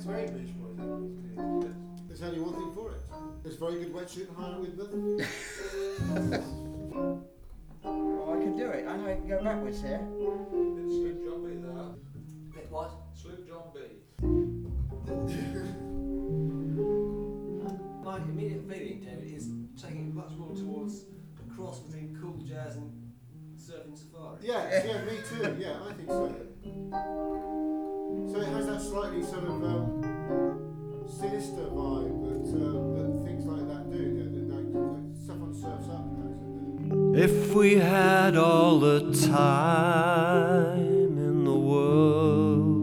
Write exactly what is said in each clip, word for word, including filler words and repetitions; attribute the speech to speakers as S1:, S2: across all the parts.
S1: It's very Beach Boys.
S2: There's only one thing for it. There's very good wetsuit hire with them.
S3: Oh, I can do it. I know I can go backwards here.
S1: It's Sloop John B there.
S3: Bit what?
S1: Sloop John B.
S4: My immediate feeling, David, is taking it much more towards a cross between cool jazz and surfing safari.
S2: Yeah, yeah, me too. Yeah, I think so. So it has that slightly sort of um, sinister vibe that, uh, that things like that do. That, that, that, that someone surfs up.
S5: If we had all the time in the world,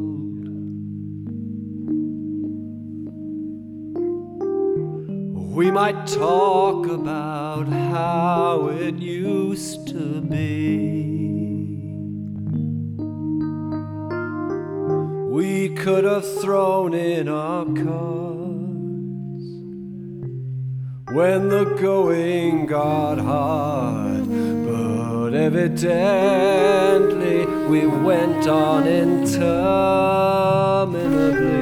S5: we might talk about how it used to be. We could have thrown in our cards when the going got hard, but evidently we went on interminably.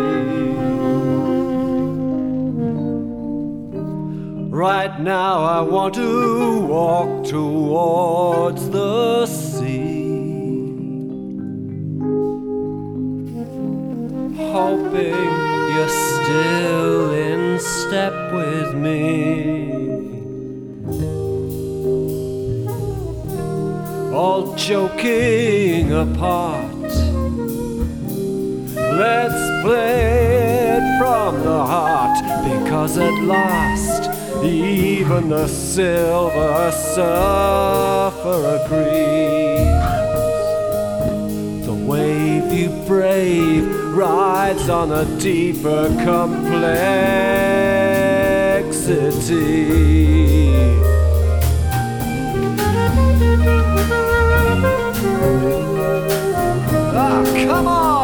S5: Right now I want to walk towards the sea, hoping you're still in step with me. All joking apart, let's play it from the heart, because at last even the Silver Surfer agrees. The wave you brave rides on a deeper complexity. Ah, come on!